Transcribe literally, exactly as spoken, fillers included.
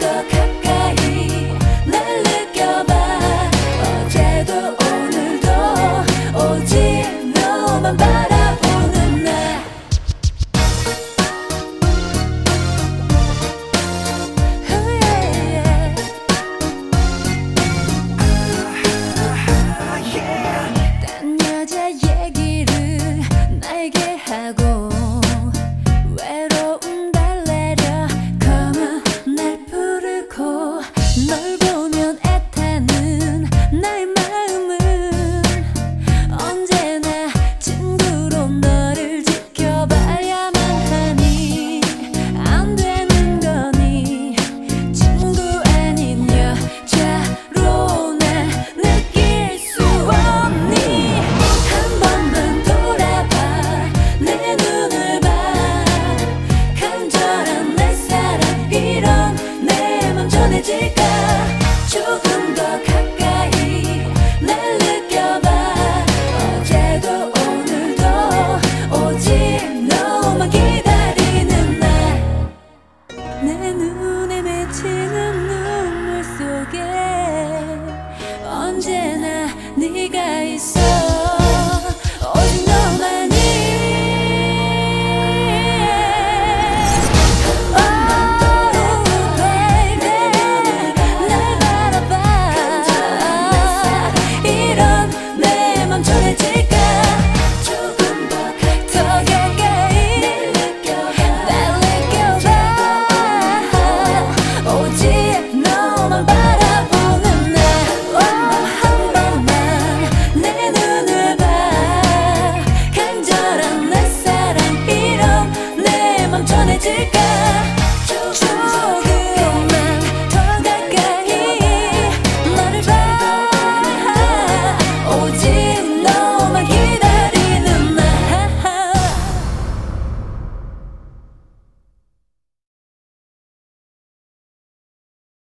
가까이 날 느껴봐. 어제도 오늘도 오직 너만 바라보는 나. 딴 여자 얘기를 나에게 하고 외로움 달래려 come on 날 부르고 널 보면 애타는 나의 마음은 언제나 친구로 너를 지켜봐야만 하니 안 되는 거니. 친구 아닌 여자로 날 느낄 수 없니. 한 번만 돌아봐 내 눈을 봐. 간절한 내 사랑 이런 내 맘 전해질까. 조금 더 가까이